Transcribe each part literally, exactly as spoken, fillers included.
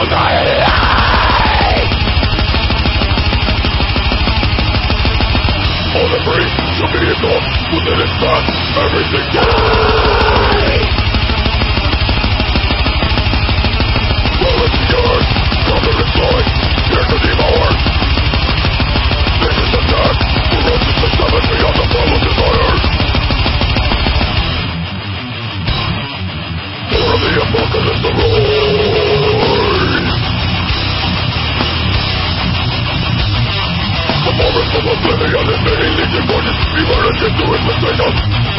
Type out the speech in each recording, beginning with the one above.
All the free to be ignored within its path, everything dies. Violence the earth, conquer its life, here to devour. This is attack, ferocious the seven beyond the primal desires. For the apocalypse arise. The moment from oblivion is many legion voices emerging to infiltrate us.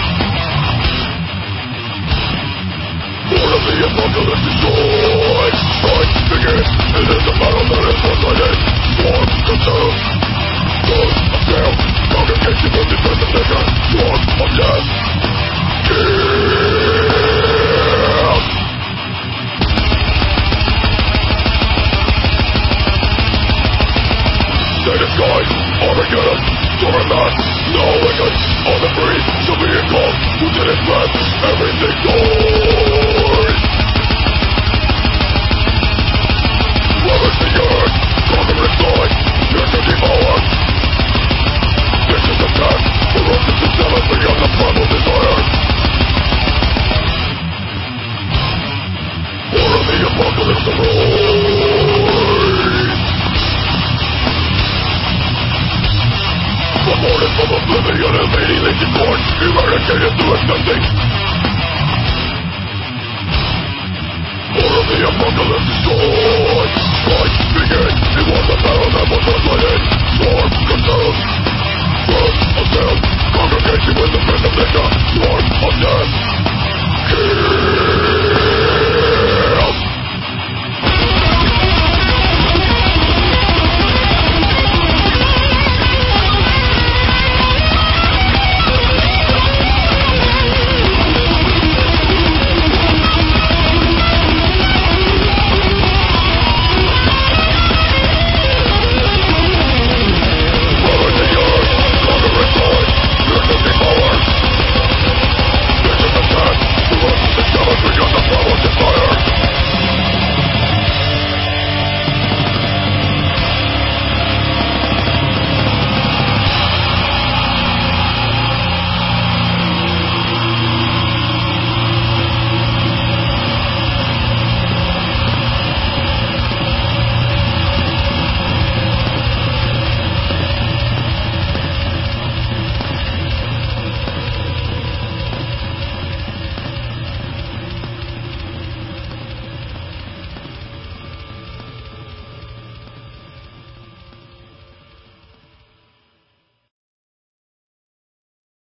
More of the apocalypse destroyed. Fight begins, it is a battle that is one-sided. Swarm consumed. Ghost of death, congregation of determination. Swarm of death. Kill. Set the skies, Armageddon, storm mass, no awaken, all the free shall be engulfed within its breath, everything dies. Ravage the earth, conquer its life, here to devour. This is attack, ferocious the seven beyond the primal desires. For of the apocalypse arise. Aborted from oblivion, invading legion born, eradicated through accepting. More of the apocalypse destroyed. Fight begins, it was